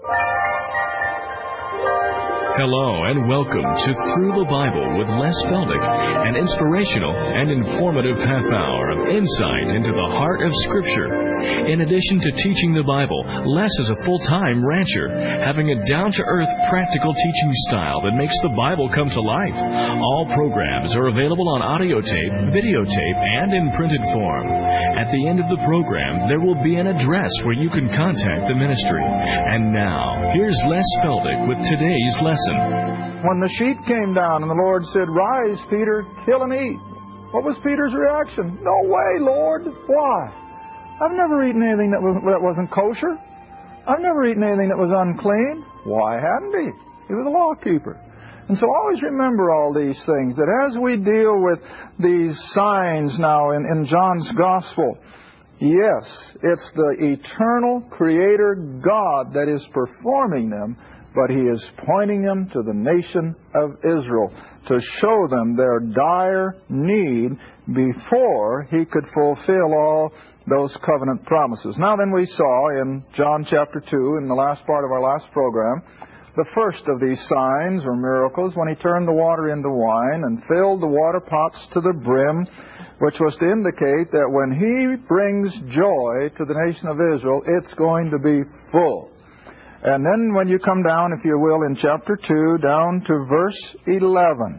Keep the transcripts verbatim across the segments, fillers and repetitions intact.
Hello and welcome to Through the Bible with Les Feldick, an inspirational and informative half hour of insight into the heart of Scripture. In addition to teaching the Bible, Les is a full-time rancher, having a down-to-earth, practical teaching style that makes the Bible come to life. All programs are available on audio tape, videotape, and in printed form. At the end of the program, there will be an address where you can contact the ministry. And now, here's Les Feldick with today's lesson. When the sheep came down and the Lord said, "Rise, Peter, kill and eat," what was Peter's reaction? "No way, Lord." Why? I've never eaten anything that, was, that wasn't kosher. I've never eaten anything that was unclean. Why hadn't he? He was a law keeper. And so always remember all these things, that as we deal with these signs now in, in John's Gospel, yes, it's the eternal Creator God that is performing them, but He is pointing them to the nation of Israel to show them their dire need before He could fulfill all those covenant promises. Now then, we saw in John chapter two, in the last part of our last program, the first of these signs or miracles when He turned the water into wine and filled the water pots to the brim, which was to indicate that when He brings joy to the nation of Israel, it's going to be full. And then when you come down, if you will, in chapter two, down to verse eleven.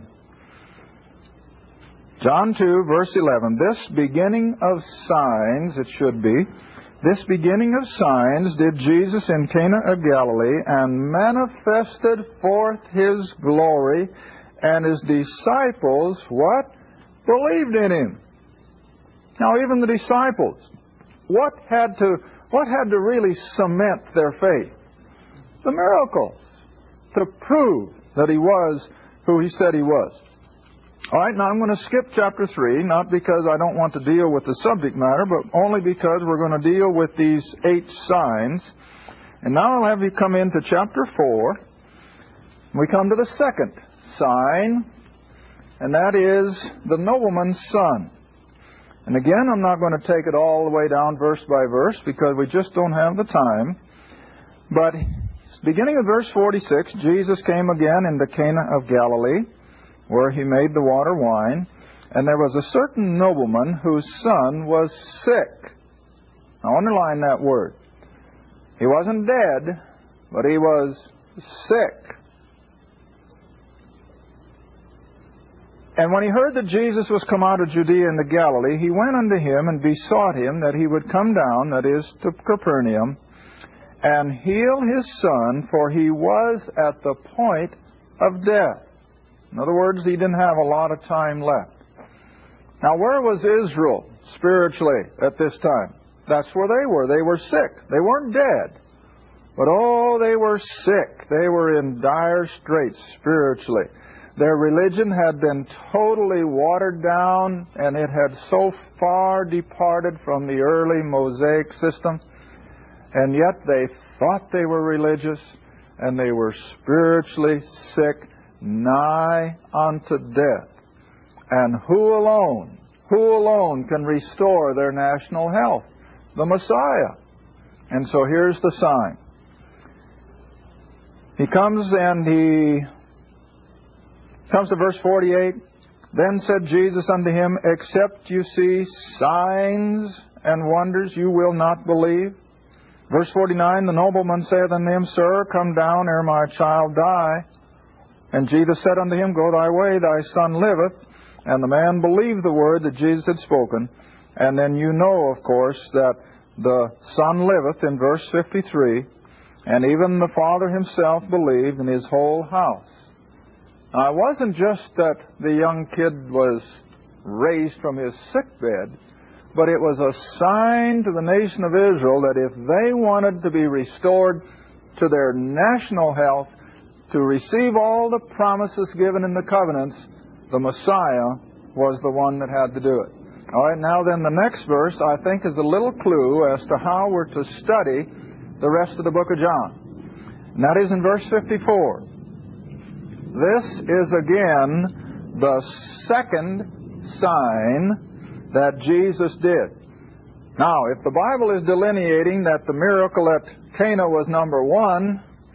John two, verse eleven. This beginning of signs, it should be, this beginning of signs did Jesus in Cana of Galilee, and manifested forth His glory, and His disciples, what? Believed in Him. Now even the disciples, what had to, what had to really cement their faith? The miracles, to prove that He was who He said He was. All right, now I'm going to skip chapter three, not because I don't want to deal with the subject matter, but only because we're going to deal with these eight signs. And now I'll have you come into chapter four. We come to the second sign, and that is the nobleman's son. And again, I'm not going to take it all the way down verse by verse because we just don't have the time. But beginning of verse forty-six, Jesus came again into Cana of Galilee, where He made the water wine, and there was a certain nobleman whose son was sick. Now underline that word. He wasn't dead, but he was sick. And when he heard that Jesus was come out of Judea into Galilee, he went unto Him and besought Him that He would come down, that is, to Capernaum, and heal his son, for he was at the point of death. In other words, he didn't have a lot of time left. Now, where was Israel spiritually at this time? That's where they were. They were sick. They weren't dead. But, oh, they were sick. They were in dire straits spiritually. Their religion had been totally watered down, and it had so far departed from the early Mosaic system. And yet they thought they were religious, and they were spiritually sick, nigh unto death. And who alone, who alone can restore their national health? The Messiah. And so here's the sign. He comes and he comes to verse forty-eight. Then said Jesus unto him, Except you see signs and wonders, you will not believe. Verse forty-nine, the nobleman saith unto him, Sir, come down ere my child die. And Jesus said unto him, Go thy way, thy son liveth. And the man believed the word that Jesus had spoken. And then you know, of course, that the son liveth in verse fifty-three. And even the father himself believed, in his whole house. Now, it wasn't just that the young kid was raised from his sick bed, but it was a sign to the nation of Israel that if they wanted to be restored to their national health, to receive all the promises given in the covenants, the Messiah was the one that had to do it. All right, now then the next verse, I think, is a little clue as to how we're to study the rest of the book of John. And that is in verse fifty-four. This is again the second sign that Jesus did. Now, if the Bible is delineating that the miracle at Cana was number one,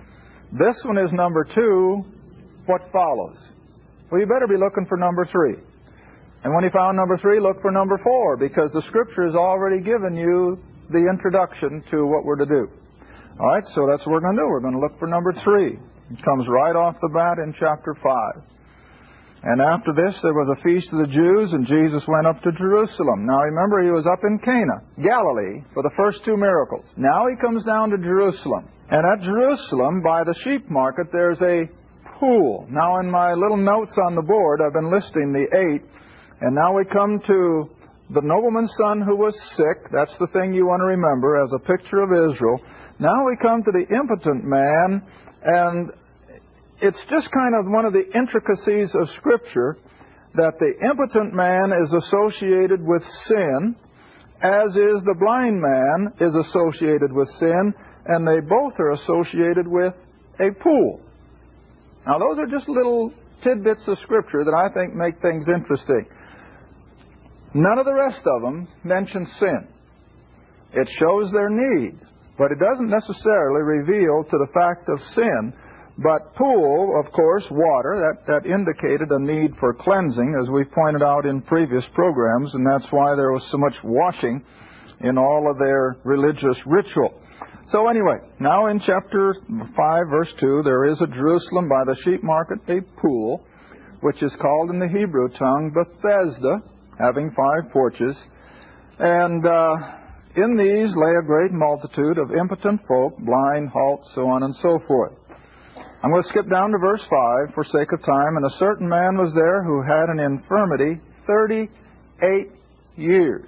This one is number two. What follows? Well, you better be looking for number three. And when you found number three, look for number four, because the Scripture has already given you the introduction to what we're to do. All right, so that's what we're going to do. We're going to look for number three. It comes right off the bat in chapter five. And after this, there was a feast of the Jews, and Jesus went up to Jerusalem. Now remember, he was up in Cana, Galilee, for the first two miracles. Now he comes down to Jerusalem. And at Jerusalem, by the sheep market, there's a pool. Now in my little notes on the board, I've been listing the eight. And now we come to the nobleman's son who was sick. That's the thing you want to remember as a picture of Israel. Now we come to the impotent man, and it's just kind of one of the intricacies of Scripture that the impotent man is associated with sin, as is the blind man is associated with sin, and they both are associated with a pool. Now those are just little tidbits of Scripture that I think make things interesting. None of the rest of them mention sin. It shows their need, but it doesn't necessarily reveal to the fact of sin. But pool, of course, water, that, that indicated a need for cleansing, as we pointed out in previous programs, and that's why there was so much washing in all of their religious ritual. So anyway, now in chapter five, verse two, there is at Jerusalem by the sheep market a pool, which is called in the Hebrew tongue Bethesda, having five porches. And uh, in these lay a great multitude of impotent folk, blind, halt, so on and so forth. I'm going to skip down to verse five for sake of time. And a certain man was there who had an infirmity thirty-eight years.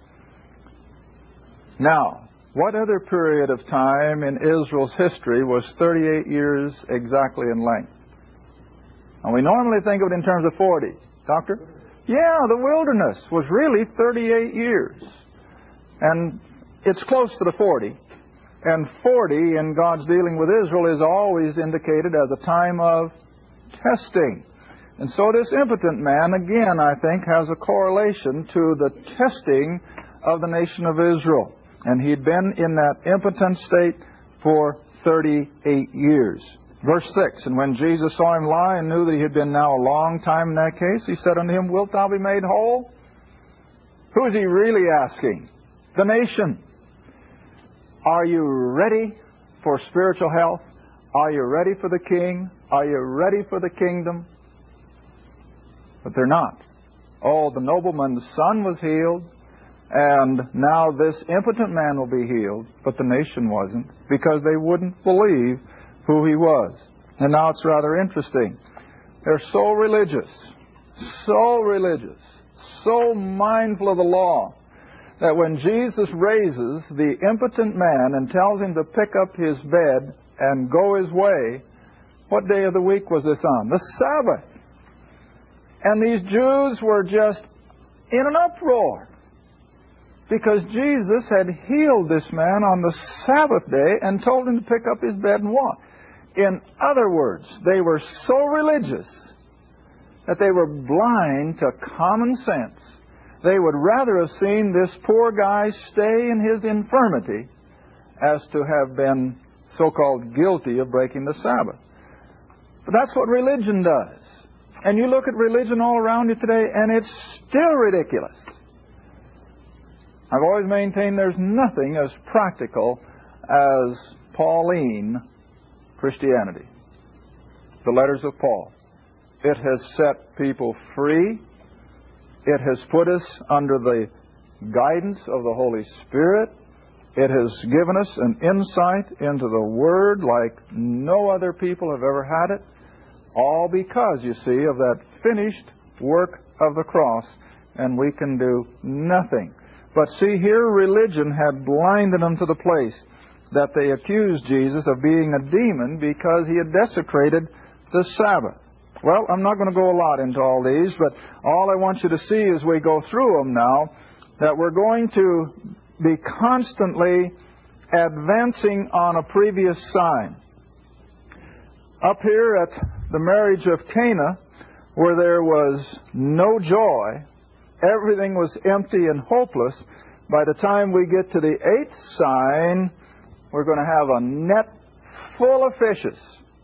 Now, what other period of time in Israel's history was thirty-eight years exactly in length? And we normally think of it in terms of forty. Doctor? Yeah, the wilderness was really thirty-eight years. And it's close to the forty. And forty in God's dealing with Israel is always indicated as a time of testing. And so this impotent man, again, I think, has a correlation to the testing of the nation of Israel. And he'd been in that impotent state for thirty-eight years. Verse six, and when Jesus saw him lie and knew that he had been now a long time in that case, he said unto him, Wilt thou be made whole? Who is he really asking? The nation. Are you ready for spiritual health? Are you ready for the king? Are you ready for the kingdom? But they're not. Oh, the nobleman's son was healed, and now this impotent man will be healed, but the nation wasn't, because they wouldn't believe who he was. And now it's rather interesting. They're so religious, so religious, so mindful of the law, that when Jesus raises the impotent man and tells him to pick up his bed and go his way, what day of the week was this on? The Sabbath. And these Jews were just in an uproar, because Jesus had healed this man on the Sabbath day and told him to pick up his bed and walk. In other words, they were so religious that they were blind to common sense. They would rather have seen this poor guy stay in his infirmity as to have been so-called guilty of breaking the Sabbath. But that's what religion does. And you look at religion all around you today, and it's still ridiculous. I've always maintained there's nothing as practical as Pauline Christianity. The letters of Paul. It has set people free. It has put us under the guidance of the Holy Spirit. It has given us an insight into the Word like no other people have ever had it. All because, you see, of that finished work of the cross, and we can do nothing. But see, here religion had blinded them to the place that they accused Jesus of being a demon because he had desecrated the Sabbath. Well, I'm not going to go a lot into all these, but all I want you to see as we go through them now, that we're going to be constantly advancing on a previous sign. Up here at the marriage of Cana, where there was no joy, everything was empty and hopeless, by the time we get to the eighth sign, we're going to have a net full of fishes.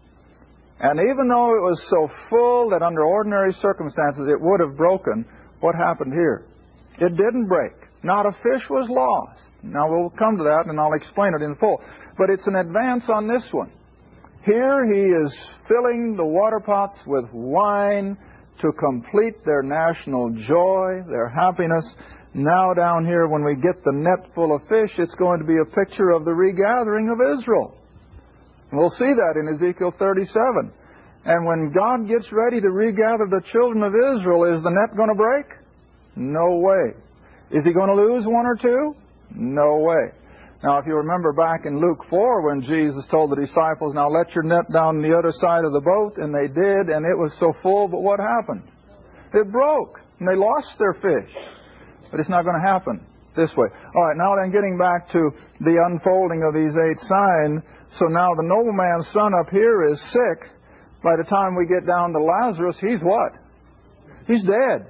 And even though it was so full that under ordinary circumstances it would have broken, what happened here? It didn't break. Not a fish was lost. Now we'll come to that and I'll explain it in full. But it's an advance on this one. Here he is filling the water pots with wine to complete their national joy, their happiness. Now down here when we get the net full of fish, it's going to be a picture of the regathering of Israel. We'll see that in Ezekiel thirty-seven. And when God gets ready to regather the children of Israel, is the net going to break? No way. Is he going to lose one or two? No way. Now, if you remember back in Luke four when Jesus told the disciples, now let your net down the other side of the boat, and they did, and it was so full, but what happened? It broke, and they lost their fish. But it's not going to happen this way. All right, now then getting back to the unfolding of these eight signs. So now the nobleman's son up here is sick. By the time we get down to Lazarus, he's what? He's dead.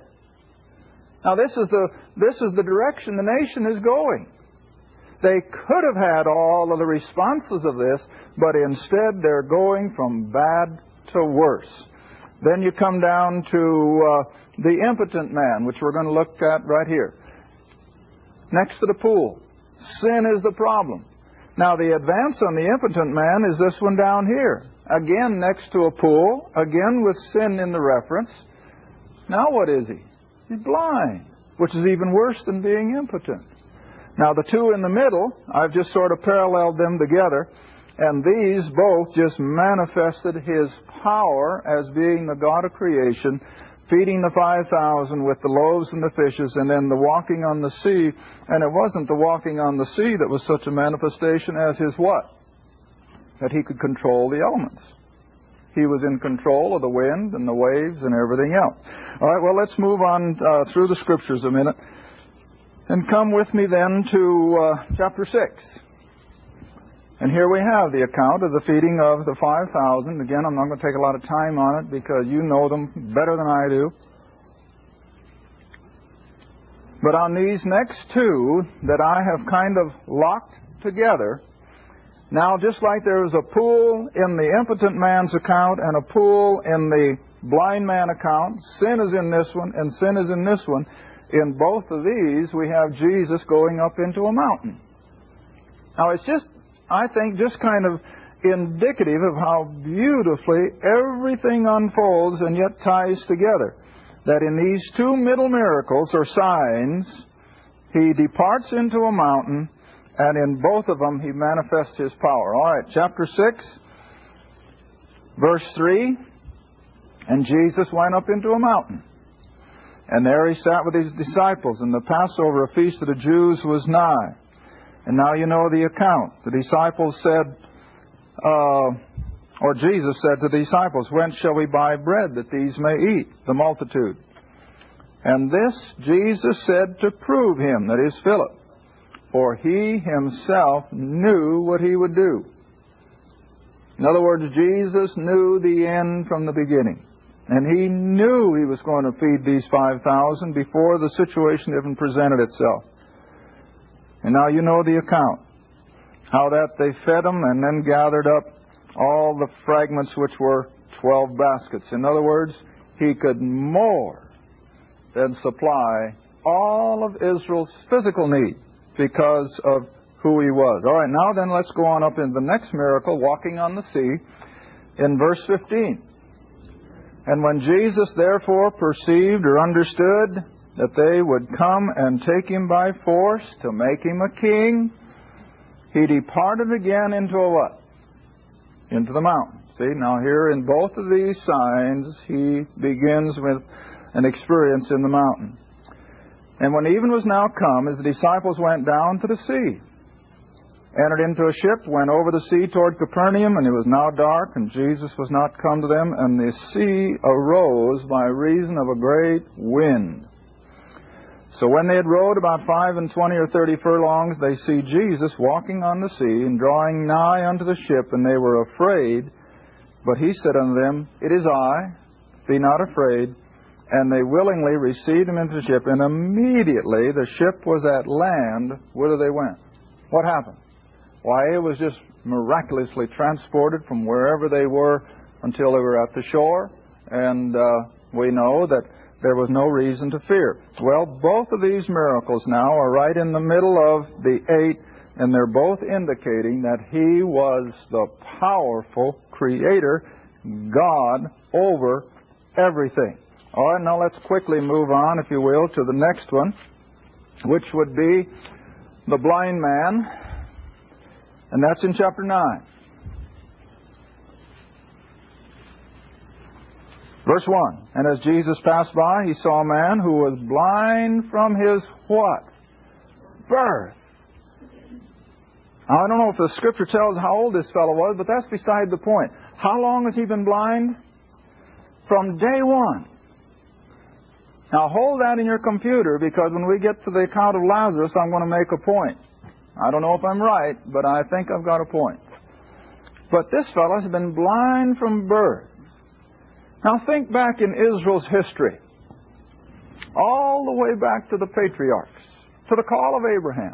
Now this is the this is the direction the nation is going. They could have had all of the responses of this, but instead they're going from bad to worse. Then you come down to uh, the impotent man, which we're going to look at right here. Next to the pool. Sin is the problem. Now the advance on the impotent man is this one down here. Again next to a pool, again with sin in the reference. Now what is he? He's blind, which is even worse than being impotent. Now the two in the middle, I've just sort of paralleled them together, and these both just manifested his power as being the God of creation, feeding the five thousand with the loaves and the fishes, and then the walking on the sea. And it wasn't the walking on the sea that was such a manifestation as his what? That he could control the elements. He was in control of the wind and the waves and everything else. All right, well, let's move on uh, through the Scriptures a minute. And come with me then to uh, chapter six. And here we have the account of the feeding of the five thousand. Again, I'm not going to take a lot of time on it because you know them better than I do. But on these next two that I have kind of locked together, now just like there is a pool in the impotent man's account and a pool in the blind man account, sin is in this one and sin is in this one. In both of these, we have Jesus going up into a mountain. Now, it's just, I think, just kind of indicative of how beautifully everything unfolds and yet ties together. That in these two middle miracles, or signs, he departs into a mountain, and in both of them, he manifests his power. All right, chapter six, verse three, and Jesus went up into a mountain. And there he sat with his disciples, and the Passover, a feast of the Jews, was nigh. And now you know the account. The disciples said, uh, or Jesus said to the disciples, whence shall we buy bread that these may eat? The multitude. And this Jesus said to prove him, that is Philip, for he himself knew what he would do. In other words, Jesus knew the end from the beginning. And he knew he was going to feed these five thousand before the situation even presented itself. And now you know the account. How that they fed them and then gathered up all the fragments, which were twelve baskets. In other words, he could more than supply all of Israel's physical need because of who he was. All right, now then let's go on up into the next miracle, walking on the sea, in verse fifteen. And when Jesus therefore perceived or understood that they would come and take him by force to make him a king, he departed again into a what? Into the mountain. See, now here in both of these signs, he begins with an experience in the mountain. And when even was now come, his disciples went down to the sea, entered into a ship, went over the sea toward Capernaum, and it was now dark, and Jesus was not come to them, and the sea arose by reason of a great wind. So when they had rowed about five and twenty or thirty furlongs, they see Jesus walking on the sea, and drawing nigh unto the ship, and they were afraid. But he said unto them, it is I, be not afraid. And they willingly received him into the ship, and immediately the ship was at land whither they went. What happened? Why, it was just miraculously transported from wherever they were until they were at the shore, and uh, we know that there was no reason to fear. Well, both of these miracles now are right in the middle of the eight, and they're both indicating that He was the powerful Creator, God over everything. All right, now let's quickly move on, if you will, to the next one, which would be the blind man, and that's in chapter nine. Verse one, and as Jesus passed by, He saw a man who was blind from his what? Birth. Now, I don't know if the Scripture tells how old this fellow was, but that's beside the point. How long has he been blind? From day one. Now hold that in your computer, because when we get to the account of Lazarus, I'm going to make a point. I don't know if I'm right, but I think I've got a point. But this fellow has been blind from birth. Now think back in Israel's history, all the way back to the patriarchs, to the call of Abraham.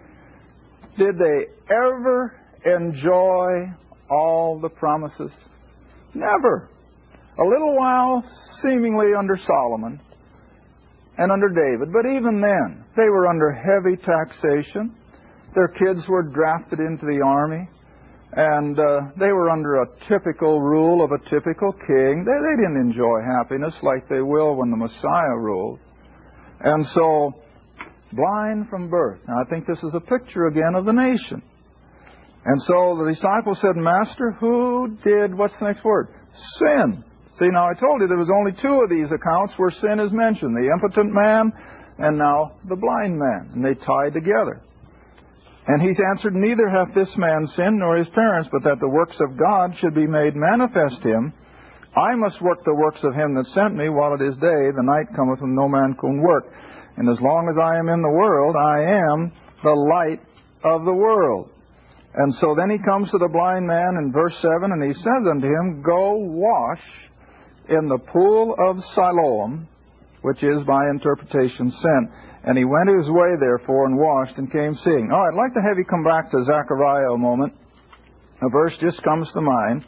Did they ever enjoy all the promises? Never. A little while, seemingly under Solomon and under David, but even then, they were under heavy taxation. Their kids were drafted into the army, and uh, they were under a typical rule of a typical king. They, they didn't enjoy happiness like they will when the Messiah rules. And so, blind from birth. Now, I think this is a picture again of the nation. And so the disciples said, Master, who did, what's the next word? Sin. See, now I told you there was only two of these accounts where sin is mentioned. The impotent man and now the blind man. And they tied together. And He's answered, Neither hath this man sinned nor his parents, but that the works of God should be made manifest him. I must work the works of Him that sent me while it is day. The night cometh when no man can work. And as long as I am in the world, I am the light of the world. And so then He comes to the blind man in verse seven, and He says unto him, Go wash in the pool of Siloam, which is by interpretation sent. And he went his way therefore and washed and came seeing. All right, I'd like to have you come back to Zechariah a moment. A verse just comes to mind.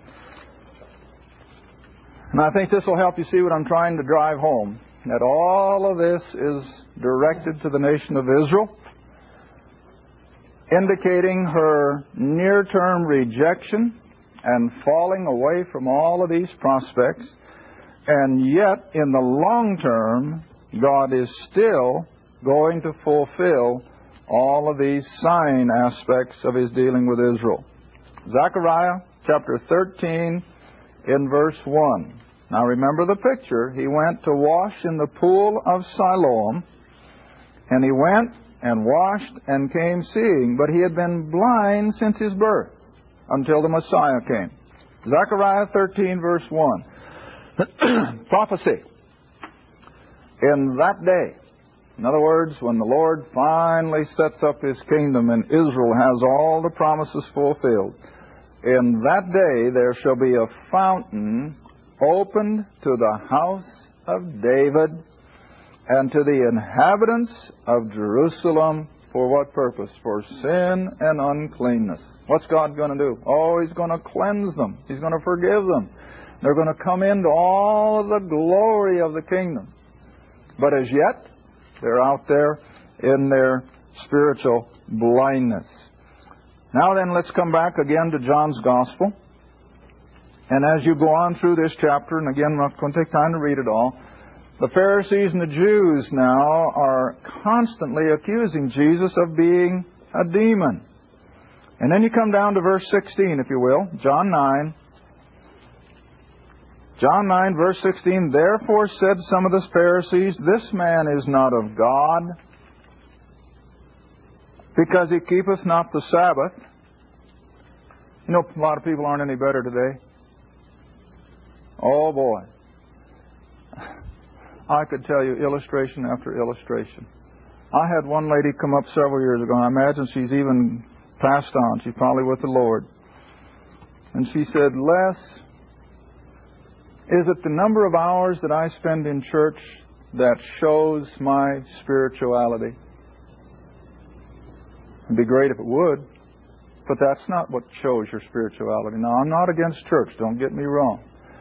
And I think this will help you see what I'm trying to drive home. That all of this is directed to the nation of Israel, indicating her near-term rejection and falling away from all of these prospects. And yet, in the long term, God is still going to fulfill all of these sign aspects of His dealing with Israel. Zechariah chapter thirteen in verse one. Now remember the picture. He went to wash in the pool of Siloam, and he went and washed and came seeing, but he had been blind since his birth until the Messiah came. Zechariah thirteen verse one. Prophecy. In that day, in other words, when the Lord finally sets up His kingdom and Israel has all the promises fulfilled, in that day there shall be a fountain opened to the house of David and to the inhabitants of Jerusalem. For what purpose? For sin and uncleanness. What's God going to do? Oh, He's going to cleanse them. He's going to forgive them. They're going to come into all of the glory of the kingdom. But as yet, they're out there in their spiritual blindness. Now then, let's come back again to John's Gospel. And as you go on through this chapter, and again, I'm not going to take time to read it all, the Pharisees and the Jews now are constantly accusing Jesus of being a demon. And then you come down to verse sixteen, if you will, John nine. John nine, verse sixteen, Therefore said some of the Pharisees, This man is not of God, because he keepeth not the Sabbath. You know, a lot of people aren't any better today. Oh, boy. I could tell you illustration after illustration. I had one lady come up several years ago, and I imagine she's even passed on. She's probably with the Lord. And she said, Les, is it the number of hours that I spend in church that shows my spirituality? It'd be great if it would, but that's not what shows your spirituality. Now, I'm not against church, don't get me wrong.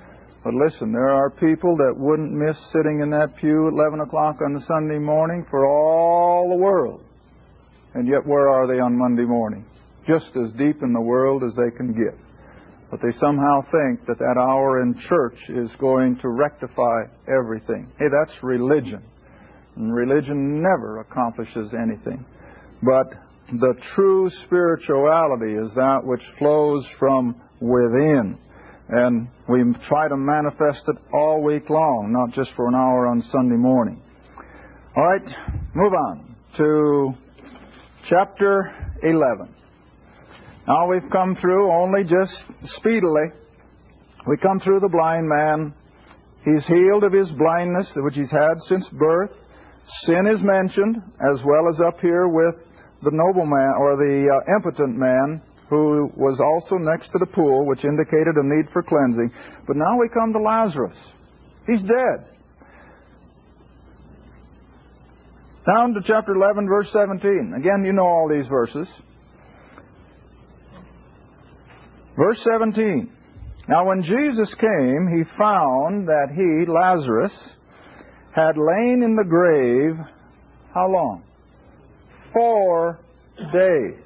But listen, there are people that wouldn't miss sitting in that pew at eleven o'clock on the Sunday morning for all the world. And yet where are they on Monday morning? Just as deep in the world as they can get. But they somehow think that that hour in church is going to rectify everything. Hey, that's religion. And religion never accomplishes anything. But the true spirituality is that which flows from within. And we try to manifest it all week long, not just for an hour on Sunday morning. All right, move on to chapter eleven. Now we've come through only just speedily. We come through the blind man. He's healed of his blindness, which he's had since birth. Sin is mentioned, as well as up here with the nobleman, or the uh, impotent man, who was also next to the pool, which indicated a need for cleansing. But now we come to Lazarus. He's dead. Down to chapter eleven, verse seventeen. Again, you know all these verses. Verse seventeen. Now when Jesus came, he found that he, Lazarus, had lain in the grave, how long? Four days.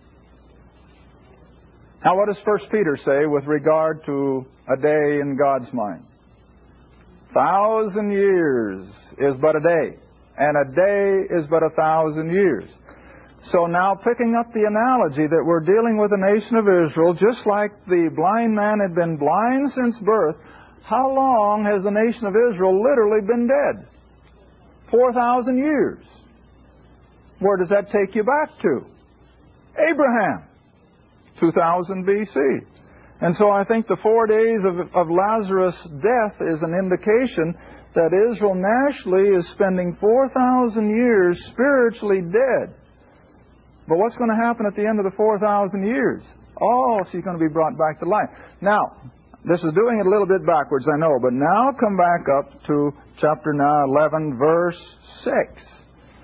Now what does First Peter say with regard to a day in God's mind? Thousand years is but a day, and a day is but a thousand years. So now picking up the analogy that we're dealing with the nation of Israel, just like the blind man had been blind since birth, how long has the nation of Israel literally been dead? Four thousand years. Where does that take you back to? Abraham, two thousand B C. And so I think the four days of, of Lazarus' death is an indication that Israel nationally is spending four thousand years spiritually dead. But what's going to happen at the end of the four thousand years? Oh, she's going to be brought back to life. Now, this is doing it a little bit backwards, I know, but now come back up to chapter now eleven, verse six.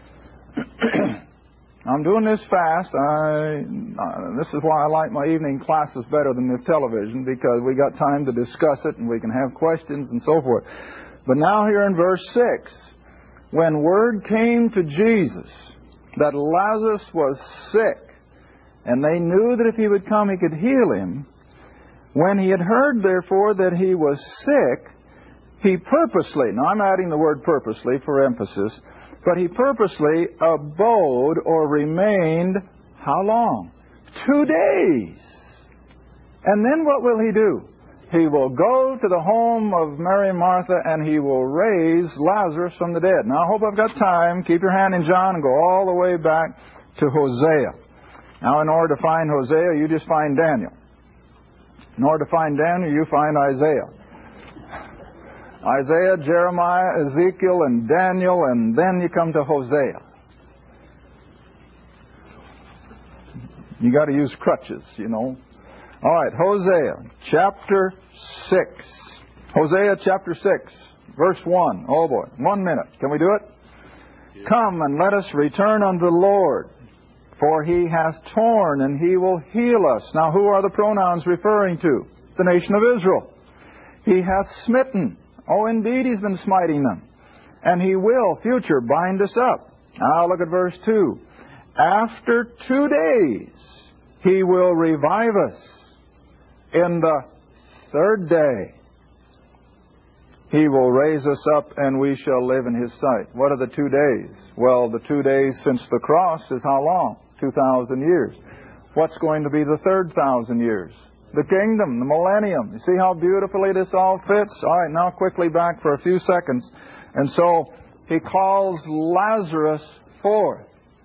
I'm doing this fast. I, uh, this is why I like my evening classes better than the television, because we got time to discuss it and we can have questions and so forth. But now here in verse six, when word came to Jesus that Lazarus was sick, and they knew that if he would come he could heal him, when he had heard therefore that he was sick, he purposely, now I'm adding the word purposely for emphasis, but he purposely abode or remained, how long? Two days. And then what will he do? He will go to the home of Mary and Martha, and he will raise Lazarus from the dead. Now I hope I've got time. Keep your hand in John and go all the way back to Hosea. Now in order to find Hosea, you just find Daniel. In order to find Daniel, you find Isaiah. Isaiah, Jeremiah, Ezekiel, and Daniel, and then you come to Hosea. You got to use crutches, you know. All right, Hosea, chapter six. Hosea, chapter six, verse one. Oh boy, one minute. Can we do it? Yeah. Come and let us return unto the Lord, for he hath torn and he will heal us. Now who are the pronouns referring to? The nation of Israel. He hath smitten. Oh, indeed, he's been smiting them. And he will, future, bind us up. Now look at verse two. After two days, he will revive us. In the third day, he will raise us up, and we shall live in his sight. What are the two days? Well, the two days since the cross is how long? Two thousand years. What's going to be the third thousand years? The kingdom, the millennium. You see how beautifully this all fits? All right, now quickly back for a few seconds. And so he calls Lazarus forth.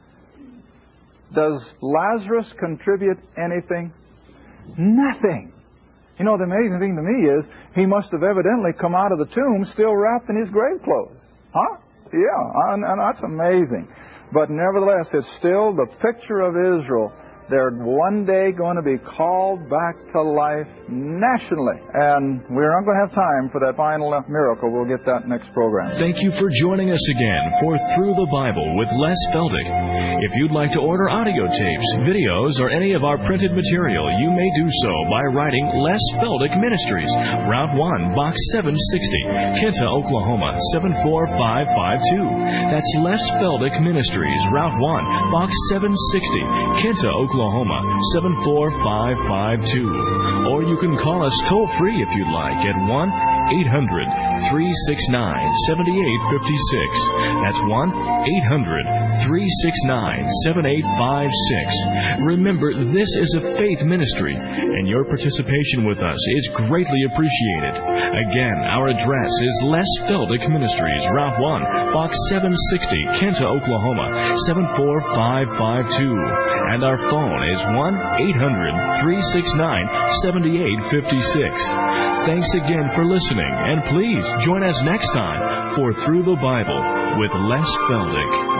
Does Lazarus contribute anything? Nothing. You know, the amazing thing to me is he must have evidently come out of the tomb still wrapped in his grave clothes. Huh? Yeah, and, and that's amazing. But nevertheless, it's still the picture of Israel They're one day going to be called back to life nationally. And we're not going to have time for that final miracle. We'll get that next program. Thank you for joining us again for Through the Bible with Les Feldick. If you'd like to order audio tapes, videos, or any of our printed material, you may do so by writing Les Feldick Ministries, Route one, Box seven sixty, Kinta, Oklahoma, seven four five five two. That's Les Feldick Ministries, Route one, Box seven sixty, Kinta, Oklahoma, seven four five five two. Or you can call us toll-free if you'd like at one eight hundred, three six nine, seven eight five six. That's one eight hundred, three six nine, seven eight five six. Remember, this is a faith ministry, and your participation with us is greatly appreciated. Again, our address is Les Feldick Ministries, Route one, Box seven sixty, Kinta, Oklahoma, seven four five five two. And our phone is one eight hundred, three six nine, seven eight five six. Thanks again for listening, and please join us next time for Through the Bible with Les Feldick.